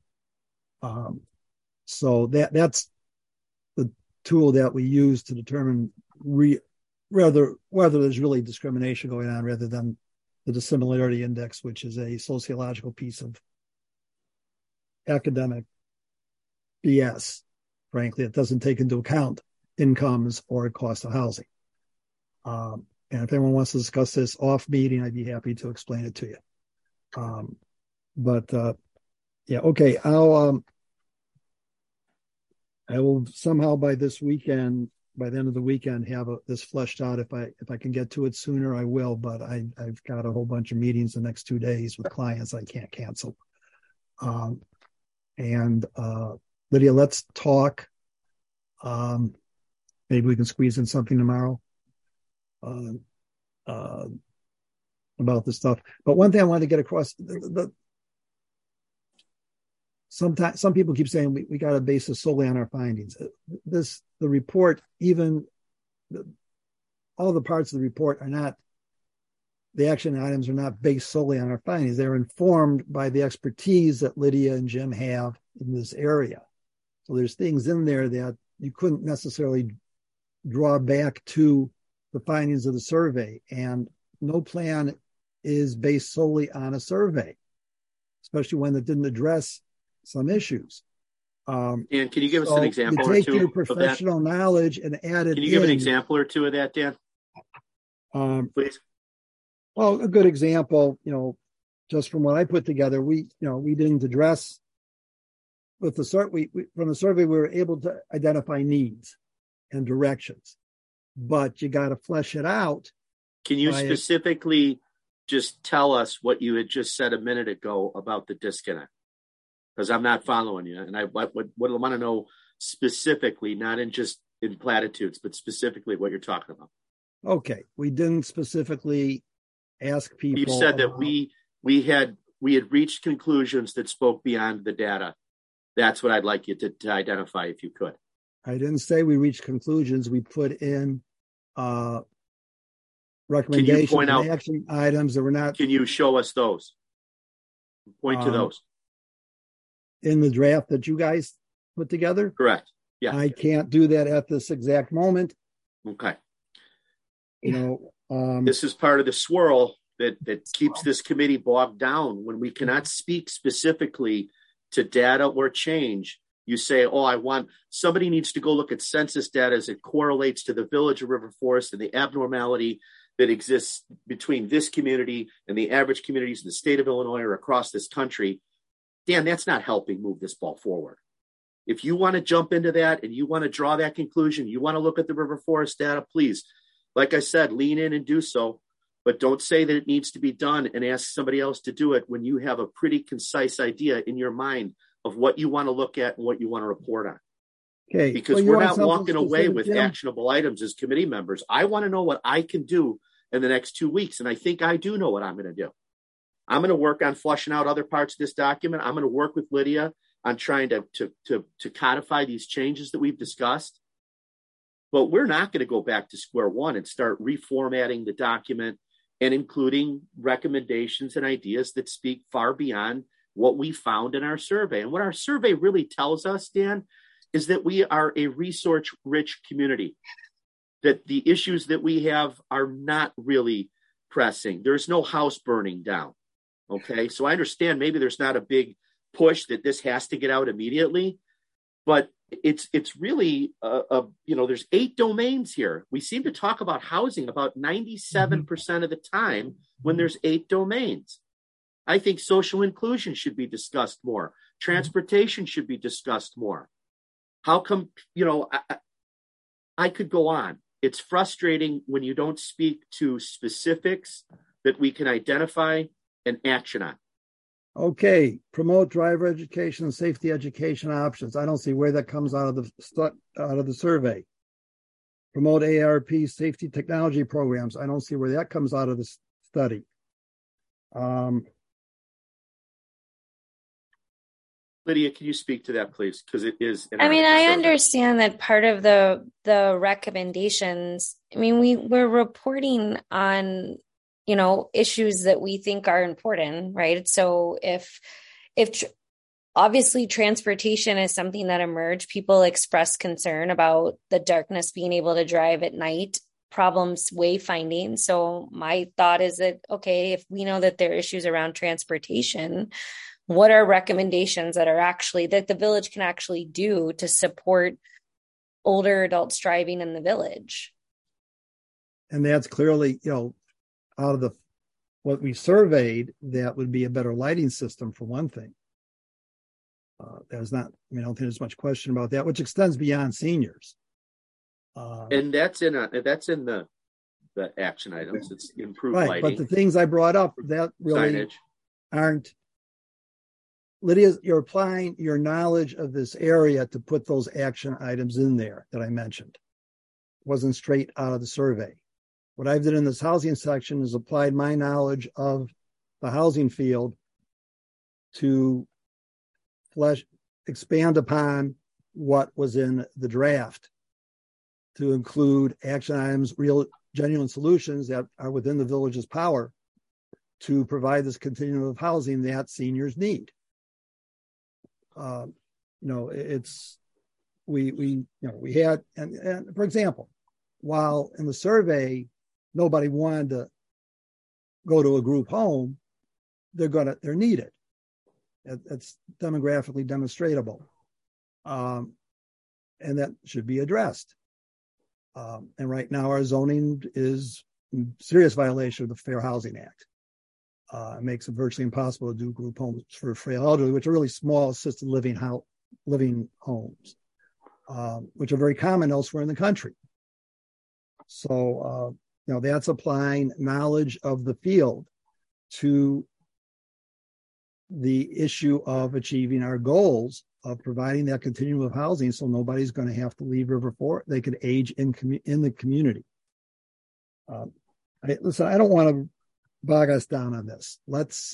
Speaker 3: So that's the tool that we use to determine whether there's really discrimination going on, rather than the dissimilarity index, which is a sociological piece of academic BS. Frankly, it doesn't take into account incomes or cost of housing. And if anyone wants to discuss this off meeting, I'd be happy to explain it to you. Okay. I will somehow by the end of the weekend, have this fleshed out. If I can get to it sooner, I will. But I've got a whole bunch of meetings the next 2 days with clients I can't cancel. Lydia, let's talk. Maybe we can squeeze in something tomorrow about this stuff. But one thing I wanted to get across: sometimes some people keep saying we got to base this solely on our findings. The report, all the parts of the report are not. The action items are not based solely on our findings. They're informed by the expertise that Lydia and Jim have in this area. So there's things in there that you couldn't necessarily draw back to the findings of the survey. And no plan is based solely on a survey, especially one that didn't address some issues.
Speaker 5: And can you give us an example
Speaker 3: or two?
Speaker 5: You take
Speaker 3: your professional knowledge and add it.
Speaker 5: Can you give an example or two of that, Dan? Please.
Speaker 3: Well, a good example, just from what I put together, we didn't address with the survey. From the survey, we were able to identify needs and directions, but you got to flesh it out.
Speaker 5: Can you specifically just tell us what you had just said a minute ago about the disconnect? Because I'm not following you, and I want to know specifically, not in platitudes, but specifically what you're talking about.
Speaker 3: Okay, we didn't specifically ask people.
Speaker 5: You said that we had reached conclusions that spoke beyond the data. That's what I'd like you to identify, if you could.
Speaker 3: I didn't say we reached conclusions. We put in recommendations and action items that were not.
Speaker 5: Can you show us those? Point to those.
Speaker 3: In the draft that you guys put together?
Speaker 5: Correct. Yeah.
Speaker 3: I can't do that at this exact moment.
Speaker 5: Okay.
Speaker 3: This
Speaker 5: is part of the swirl that keeps this committee bogged down. When we cannot speak specifically to data or change, you say, somebody needs to go look at census data as it correlates to the village of River Forest and the abnormality that exists between this community and the average communities in the state of Illinois or across this country. Dan, that's not helping move this ball forward. If you want to jump into that and you want to draw that conclusion, you want to look at the River Forest data, please, like I said, lean in and do so, but don't say that it needs to be done and ask somebody else to do it when you have a pretty concise idea in your mind of what you want to look at and what you want to report on.
Speaker 3: Okay.
Speaker 5: Because we're not walking away with actionable items as committee members. I want to know what I can do in the next 2 weeks, and I think I do know what I'm going to do. I'm going to work on flushing out other parts of this document. I'm going to work with Lydia on trying to codify these changes that we've discussed. But we're not going to go back to square one and start reformatting the document and including recommendations and ideas that speak far beyond what we found in our survey. And what our survey really tells us, Dan, is that we are a resource-rich community, that the issues that we have are not really pressing. There's no house burning down. Okay, so I understand maybe there's not a big push that this has to get out immediately, but it's really there's 8 domains here. We seem to talk about housing about 97% of the time when there's 8 domains. I think social inclusion should be discussed more. Transportation should be discussed more. How come, I could go on. It's frustrating when you don't speak to specifics that we can identify and action on.
Speaker 3: Okay, promote driver education and safety education options. I don't see where that comes out of the survey. Promote ARP safety technology programs. I don't see where that comes out of the study.
Speaker 5: Lydia, can you speak to that, please? Because it is.
Speaker 6: I mean, I understand that part of the recommendations. I mean, we're reporting on, issues that we think are important, right? So if obviously transportation is something that emerged, people express concern about the darkness, being able to drive at night, problems wayfinding. So my thought is that, okay, if we know that there are issues around transportation, what are recommendations that the village can actually do to support older adults driving in the village?
Speaker 3: And that's clearly, out of what we surveyed, that would be a better lighting system for one thing. There's not, I don't think there's much question about that, which extends beyond seniors.
Speaker 5: And that's in the action items. It's improved lighting.
Speaker 3: But the things I brought up, that really
Speaker 5: signage
Speaker 3: aren't. Lydia, you're applying your knowledge of this area to put those action items in there that I mentioned. It wasn't straight out of the survey. What I've done in this housing section is applied my knowledge of the housing field to expand upon what was in the draft, to include action items, real genuine solutions that are within the village's power to provide this continuum of housing that seniors need. We had, and for example, while in the survey nobody wanted to go to a group home, they're needed. It's demographically demonstrable, and that should be addressed. And right now our zoning is in serious violation of the Fair Housing Act. It makes it virtually impossible to do group homes for frail elderly, which are really small assisted living homes, which are very common elsewhere in the country. So, that's applying knowledge of the field to the issue of achieving our goals of providing that continuum of housing, so nobody's going to have to leave River Forest. They could age in the community. I don't want to bog us down on this. Let's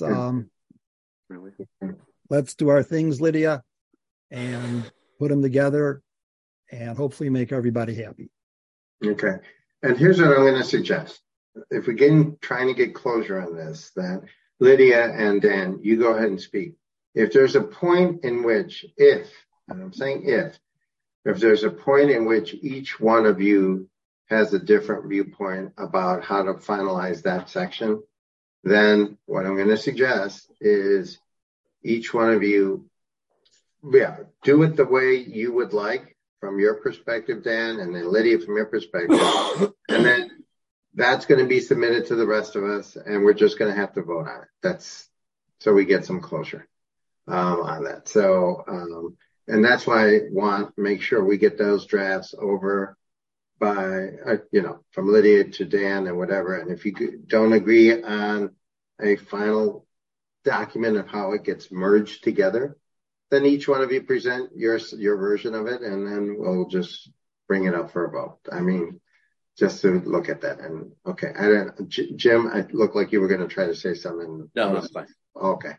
Speaker 3: do our things, Lydia, and put them together and hopefully make everybody happy.
Speaker 1: Okay. And here's what I'm going to suggest. If we're trying to get closure on this, that Lydia and Dan, you go ahead and speak. If there's a point in which, and I'm saying if there's a point in which each one of you has a different viewpoint about how to finalize that section, then what I'm going to suggest is each one of you, do it the way you would like from your perspective, Dan, and then Lydia from your perspective. And then that's going to be submitted to the rest of us, and we're just going to have to vote on it. So we get some closure on that. So, and that's why I want to make sure we get those drafts over by, from Lydia to Dan and whatever. And if you don't agree on a final document of how it gets merged together, then each one of you present your version of it, and then we'll just bring it up for a vote. Just to look at that. And okay, Jim, I look like you were going to try to say something.
Speaker 5: No, that's fine.
Speaker 1: Okay.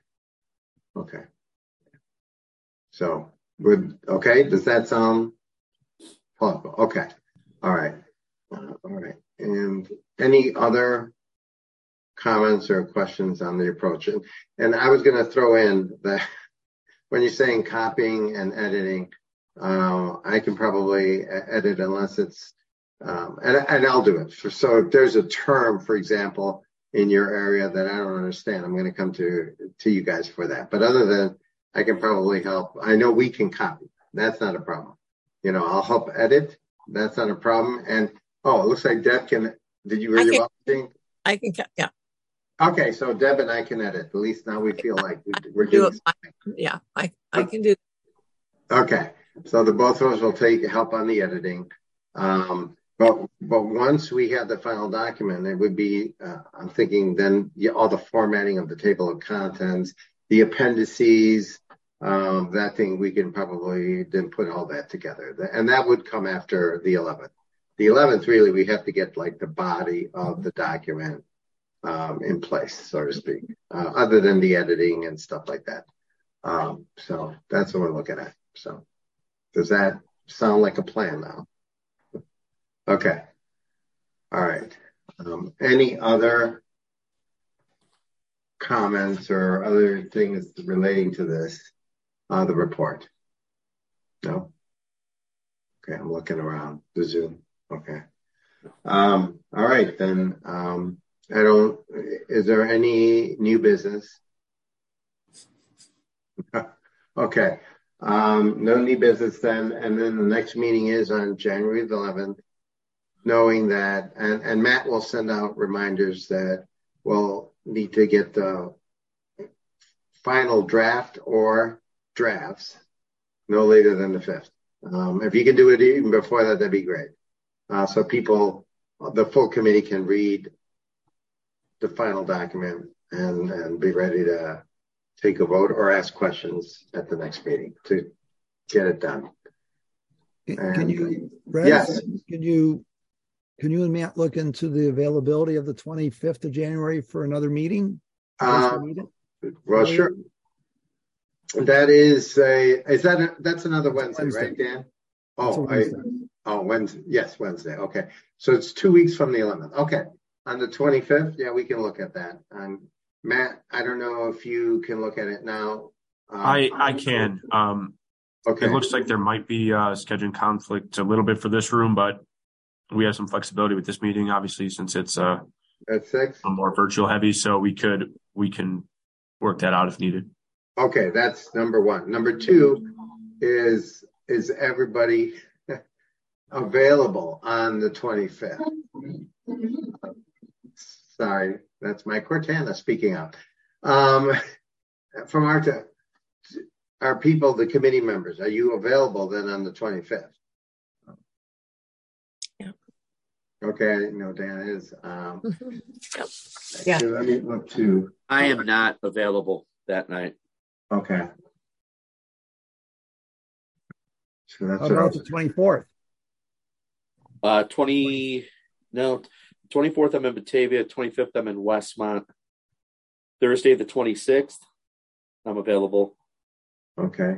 Speaker 1: So okay. Does that sound plausible? Okay. All right. And any other comments or questions on the approach? And I was going to throw in that when you're saying copying and editing, I can probably edit unless it's, and I'll do it. So if there's a term, for example, in your area that I don't understand, I'm going to come to you guys for that. But other than, I can probably help. I know we can copy. That's not a problem. I'll help edit. That's not a problem. And, it looks like Deb can, did you read about thing?
Speaker 2: I can, yeah.
Speaker 1: Okay, so Deb and I can edit. At least now we feel like we're doing something.
Speaker 2: Yeah, I can do that.
Speaker 1: Okay, so the both of us will help on the editing. But once we have the final document, it would be, I'm thinking then all the formatting of the table of contents, the appendices, that thing, we can probably then put all that together. And that would come after the 11th. The 11th, really, we have to get like the body of the document in place, so to speak, other than the editing and stuff like that. So that's what we're looking at. So does that sound like a plan now? Okay. All right. Any other comments or other things relating to this, the report? No? Okay, I'm looking around the Zoom. Okay. All right, then. Is there any new business? Okay. No new business then. And then the next meeting is on January the 11th, knowing that, and Matt will send out reminders that we'll need to get the final draft or drafts no later than the 5th. If you can do it even before that, that'd be great. So people, the full committee can read the final document and be ready to take a vote or ask questions at the next meeting to get it done.
Speaker 3: Can you, Brad,
Speaker 1: yes.
Speaker 3: Can you and Matt look into the availability of the 25th of January for another meeting?
Speaker 1: Well, sure. That is that's another Wednesday, right, Dan? Wednesday. Yes, Wednesday. Okay. So it's 2 weeks from the 11th. Okay. On the 25th, yeah, we can look at that. Matt, I don't know if you can look at it now.
Speaker 4: I can.
Speaker 1: Okay.
Speaker 4: It looks like there might be a scheduling conflict a little bit for this room, but we have some flexibility with this meeting, obviously, since it's
Speaker 1: at 6,
Speaker 4: a more virtual heavy. So we can work that out if needed.
Speaker 1: Okay, that's number one. Number two is everybody available on the 25th? Sorry, that's my Cortana speaking out. From our people, the committee members, are you available then on the 25th?
Speaker 2: Yeah.
Speaker 1: Okay, I didn't know Dan is.
Speaker 2: Yep.
Speaker 7: Yeah.
Speaker 1: Let me look to.
Speaker 5: I am not available that night.
Speaker 1: Okay. So that's
Speaker 3: How about the 24th?
Speaker 5: 24th I'm in Batavia, 25th I'm in Westmont. Thursday the 26th I'm available.
Speaker 1: Okay.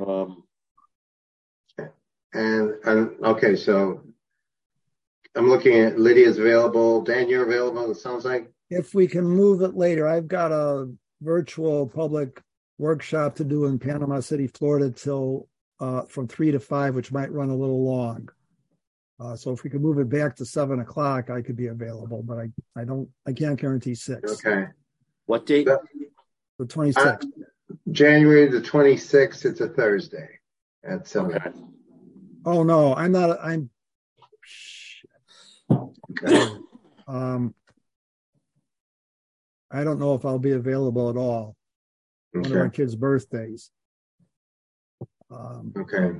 Speaker 1: And okay, so I'm looking at Lydia's available. Dan, you're available, it sounds like?
Speaker 3: If we can move it later, I've got a virtual public workshop to do in Panama City, Florida till from 3 to 5, which might run a little long. So if we could move it back to 7 o'clock, I could be available, but I can't guarantee 6.
Speaker 1: Okay.
Speaker 5: What date?
Speaker 3: The 26th.
Speaker 1: January the 26th, it's a Thursday at 7.
Speaker 5: Okay.
Speaker 3: Oh no, I'm not.
Speaker 1: Okay.
Speaker 3: I don't know if I'll be available at all.
Speaker 1: Okay.
Speaker 3: One of our kids' birthdays.
Speaker 1: Okay.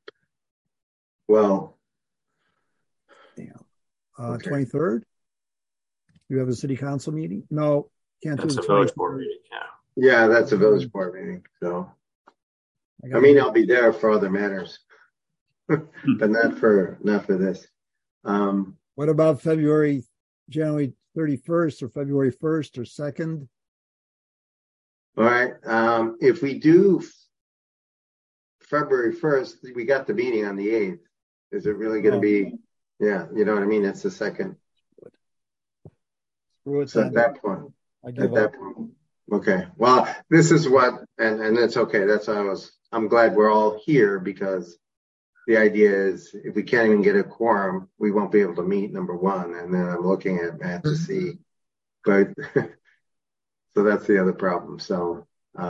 Speaker 1: Well.
Speaker 3: Yeah.
Speaker 1: Okay.
Speaker 3: 23rd? You have a city council meeting? No, can't
Speaker 4: That's
Speaker 3: do
Speaker 4: a
Speaker 3: the
Speaker 4: village
Speaker 3: 23rd.
Speaker 4: board meeting, yeah.
Speaker 1: Yeah, that's a village board meeting. So, I mean, I'll be there for other matters, but not for this.
Speaker 3: What about January 31st or February 1st or 2nd?
Speaker 1: All right. If we do February 1st, we got the meeting on the 8th. Is it really going to be? Yeah, you know what I mean? It's the 2nd. So at that point, okay. Well, this is what, and it's okay. That's why I'm glad we're all here, because the idea is if we can't even get a quorum, we won't be able to meet, number one. And then I'm looking at Matt to see, but so that's the other problem. So,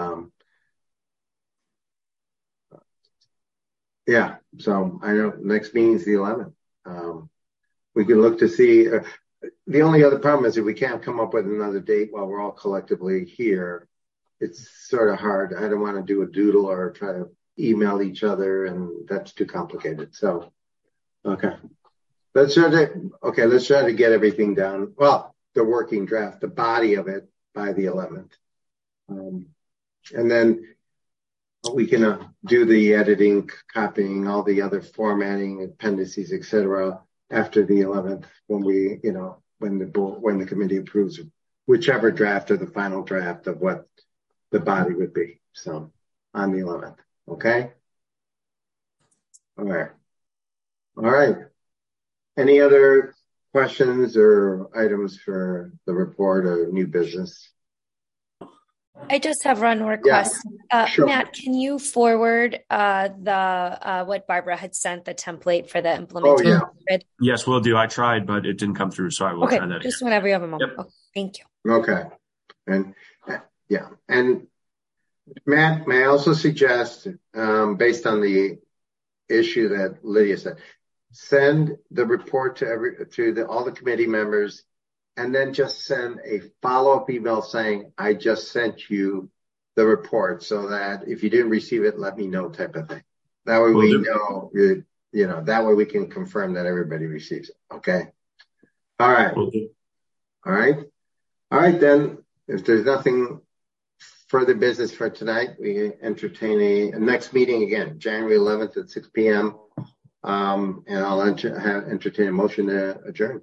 Speaker 1: yeah, so I know next meeting is the 11th. We can look to see. The only other problem is if we can't come up with another date while we're all collectively here, it's sort of hard. I don't want to do a doodle or try to email each other, and that's too complicated. So, okay. Let's try to get everything down. Well, the working draft, the body of it by the 11th. And then we can do the editing, copying, all the other formatting, appendices, etc. after the 11th when when the committee approves whichever draft or the final draft of what the body would be. So on the 11th. Okay? All right. Any other questions or items for the report or new business?
Speaker 6: I just have one request.
Speaker 1: Sure.
Speaker 6: Matt, can you forward what Barbara had sent, the template for the implementation?
Speaker 1: Oh, yeah.
Speaker 4: Yes, we'll do. I tried, but it didn't come through, so I will try that.
Speaker 6: Just whenever you have a moment.
Speaker 4: Yep.
Speaker 6: Okay, thank you.
Speaker 1: Okay. And and Matt, may I also suggest, based on the issue that Lydia said, send the report to all the committee members, and then just send a follow-up email saying, I just sent you the report, so that if you didn't receive it, let me know, type of thing. That way we know, that way we can confirm that everybody receives it. Okay. All right. All right, then, if there's nothing further business for tonight, we entertain a next meeting again, January 11th at 6 p.m. And I'll entertain a motion to adjourn.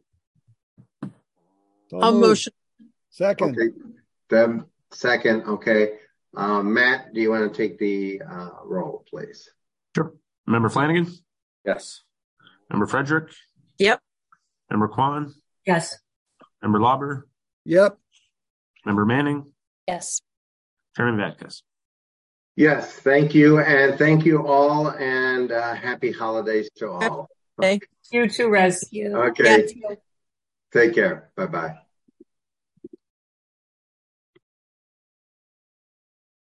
Speaker 2: I'll motion.
Speaker 3: Second.
Speaker 1: Okay. Deb, second. Okay. Matt, do you want to take the roll, please?
Speaker 4: Sure. Member Flanagan?
Speaker 5: Yes.
Speaker 4: Member Frederick?
Speaker 2: Yep.
Speaker 4: Member Kwan?
Speaker 7: Yes.
Speaker 4: Member Lauber?
Speaker 3: Yep.
Speaker 4: Member Manning?
Speaker 6: Yes.
Speaker 4: Chairman Vatkus?
Speaker 1: Yes, thank you. And thank you all, and happy holidays to all.
Speaker 2: Okay.
Speaker 7: You too, Rez.
Speaker 6: Thank you.
Speaker 1: Okay.
Speaker 6: Yeah.
Speaker 1: Take care. Bye-bye.